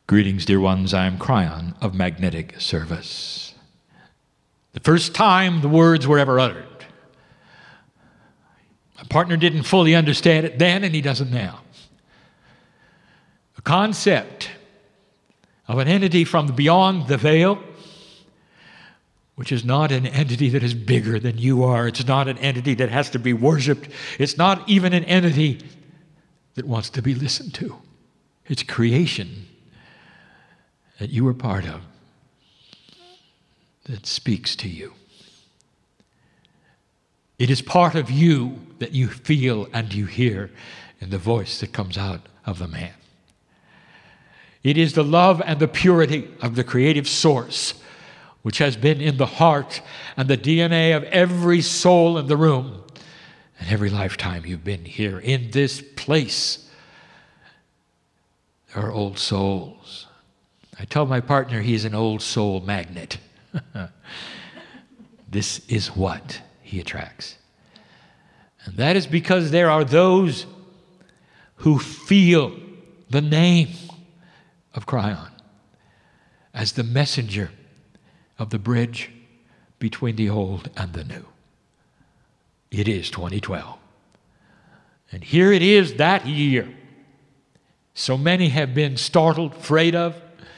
Greetings, dear ones. I am Cryon of Magnetic Service. The first time the words were ever uttered, my partner didn't fully understand it then, and he doesn't now. The concept of an entity from beyond the veil, which is not an entity that is bigger than you are. It's not an entity that has to be worshipped. It's not even an entity that wants to be listened to. It's creation that you are part of that speaks to you. It is part of you that you feel and you hear in the voice that comes out of the man. It is the love and the purity of the creative source which has been in the heart and the DNA of every soul in the room and every lifetime you've been here in this place. There are old souls. I tell my partner he's an old soul magnet. This is what he attracts. And that is because there are those who feel the name of Cryon as the messenger of the bridge between the old and the new. It is 2012. And here it is that year. So many have been startled, afraid of.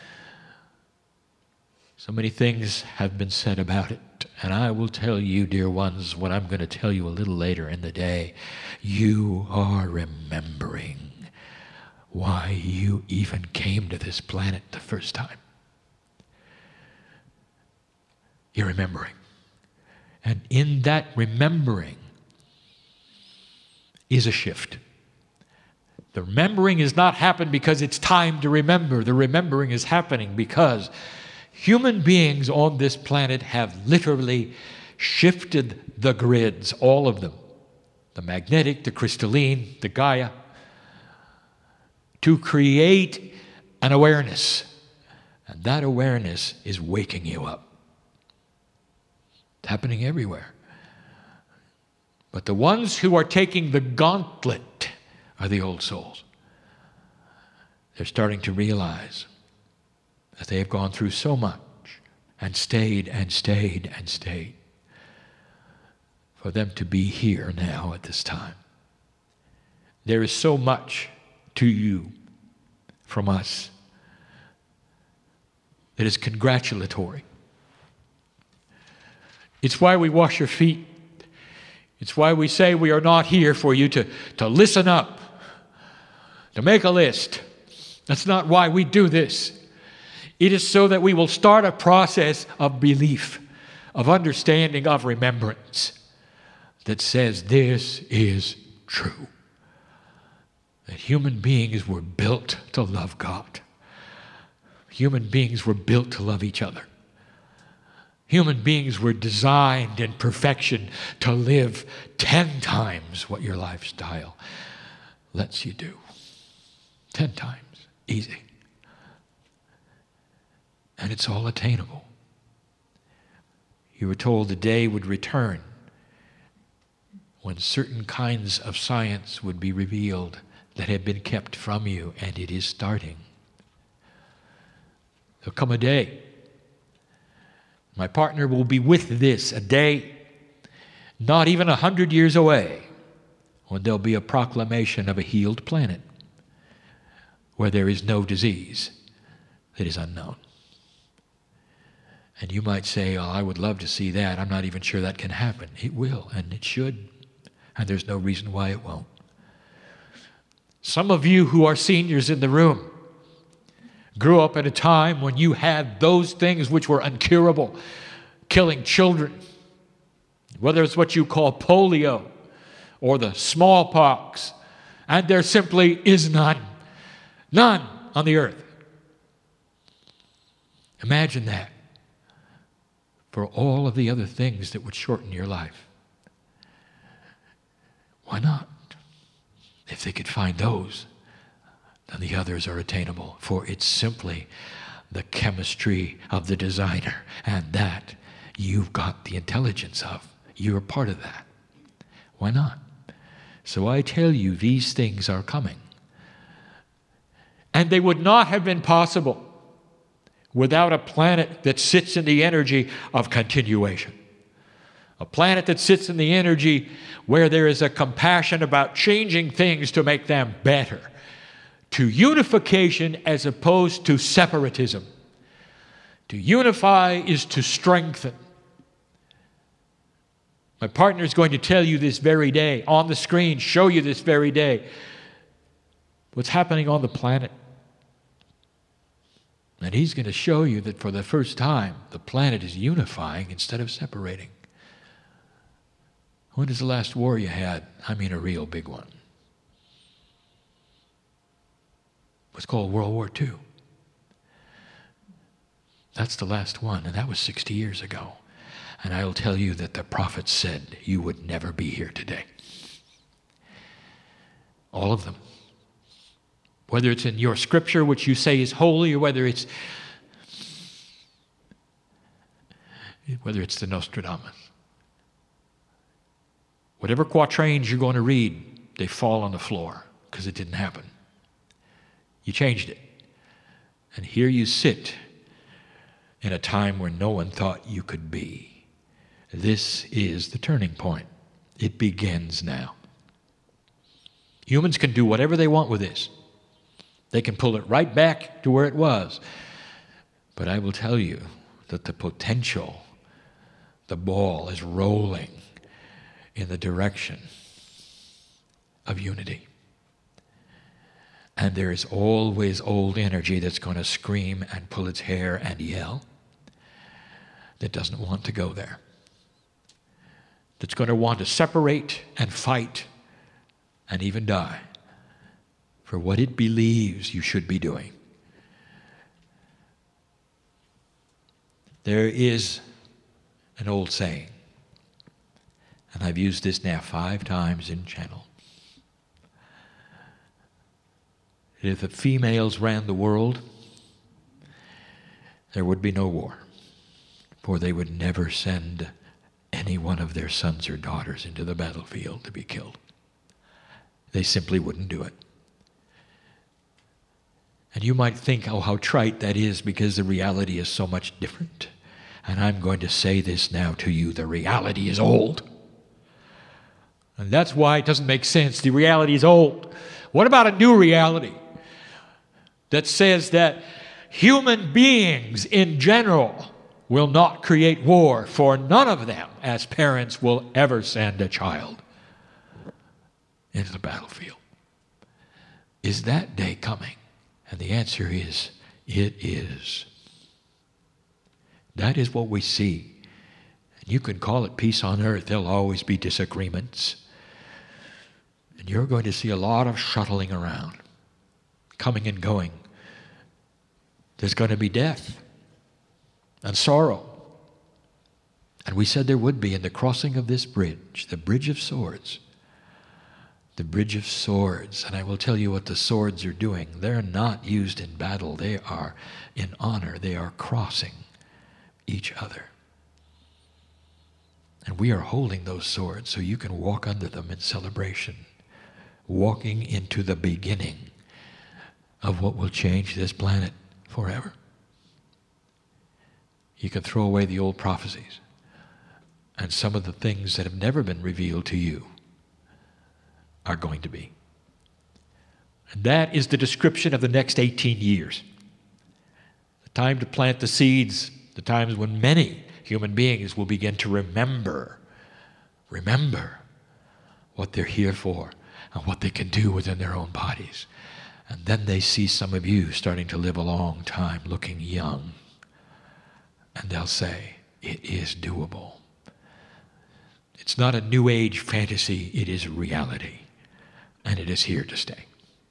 So many things have been said about it. And I will tell you, dear ones, what I'm going to tell you a little later in the day. You are remembering why you even came to this planet the first time. You're remembering. And in that remembering is a shift. The remembering has not happened because it's time to remember. The remembering is happening because human beings on this planet have literally shifted the grids, all of them, the magnetic, the crystalline, the Gaia, to create an awareness. And that awareness is waking you up. It's happening everywhere. But the ones who are taking the gauntlet are the old souls. They're starting to realize that they have gone through so much and stayed and stayed and stayed for them to be here now at this time. There is so much to you from us that is congratulatory. It's why we wash your feet. It's why we say we are not here for you to listen up, to make a list. That's not why we do this. It is so that we will start a process of belief, of understanding, of remembrance that says this is true. That human beings were built to love God. Human beings were built to love each other. Human beings were designed in perfection to live 10 times what your lifestyle lets you do. 10 times. Easy. And it's all attainable. You were told the day would return when certain kinds of science would be revealed that had been kept from you, and it is starting. There'll come a day. My partner will be with this, a day not even 100 years away, when there'll be a proclamation of a healed planet where there is no disease that is unknown. And you might say, oh, I would love to see that. I'm not even sure that can happen. It will, and it should. And there's no reason why it won't. Some of you who are seniors in the room grew up at a time when you had those things which were incurable, killing children, whether it's what you call polio or the smallpox, and there simply is none on the earth. Imagine that for all of the other things that would shorten your life. Why not? If they could find those, then the others are attainable, for it's simply the chemistry of the designer, and that you've got the intelligence of. You're part of that. Why not? So I tell you, these things are coming. And they would not have been possible without a planet that sits in the energy of continuation. A planet that sits in the energy where there is a compassion about changing things to make them better. To unification as opposed to separatism. To unify is to strengthen. My partner is going to tell you this very day, on the screen, show you this very day, what's happening on the planet. And he's going to show you that for the first time, the planet is unifying instead of separating. When is the last war you had? I mean a real big one. It was called World War II. That's the last one, and that was 60 years ago. And I will tell you that the prophets said you would never be here today. All of them. Whether it's in your scripture, which you say is holy, or whether it's the Nostradamus. Whatever quatrains you're going to read, they fall on the floor because it didn't happen. You changed it. And here you sit in a time where no one thought you could be. This is the turning point. It begins now. Humans can do whatever they want with this. They can pull it right back to where it was. But I will tell you that the potential, the ball is rolling in the direction of unity. And there is always old energy that's going to scream and pull its hair and yell, that doesn't want to go there. That's going to want to separate and fight and even die for what it believes you should be doing. There is an old saying, and I've used this now 5 times in channel. If the females ran the world, there would be no war, for they would never send any one of their sons or daughters into the battlefield to be killed. They simply wouldn't do it. And you might think, oh, how trite that is, because the reality is so much different. And I'm going to say this now to you, the reality is old. And that's why it doesn't make sense. The reality is old. What about a new reality that says that human beings in general will not create war, for none of them as parents will ever send a child into the battlefield? Is that day coming? And the answer is, it is. That is what we see. And you can call it peace on earth. There'll always be disagreements. And you're going to see a lot of shuttling around, coming and going. There's going to be death and sorrow. And we said there would be in the crossing of this bridge, the bridge of swords. The bridge of swords. And I will tell you what the swords are doing. They're not used in battle. They are in honor. They are crossing each other. And we are holding those swords so you can walk under them in celebration. Walking into the beginning of what will change this planet forever. You can throw away the old prophecies and some of the things that have never been revealed to you are going to be. And that is the description of the next 18 years. The time to plant the seeds, the times when many human beings will begin to remember what they're here for and what they can do within their own bodies. And then they see some of you starting to live a long time looking young. And they'll say, it is doable. It's not a new age fantasy, it is reality. And it is here to stay.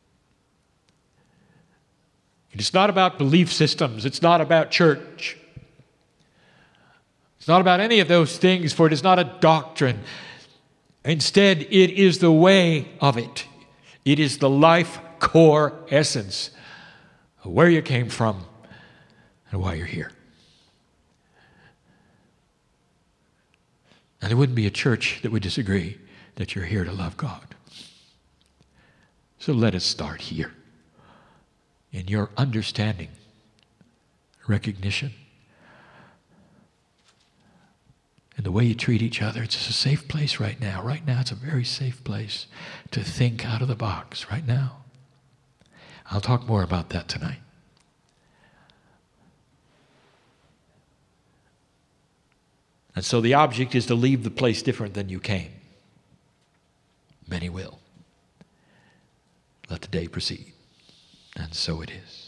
It's not about belief systems. It's not about church. It's not about any of those things, for it is not a doctrine. Instead, it is the way of it. It is the life core essence of where you came from and why you're here. And there wouldn't be a church that would disagree that you're here to love God. So let us start here in your understanding, recognition, and the way you treat each other. It's a safe place right now. Right now, it's a very safe place to think out of the box right now. I'll talk more about that tonight. And so the object is to leave the place different than you came. Many will. Let the day proceed. And so it is.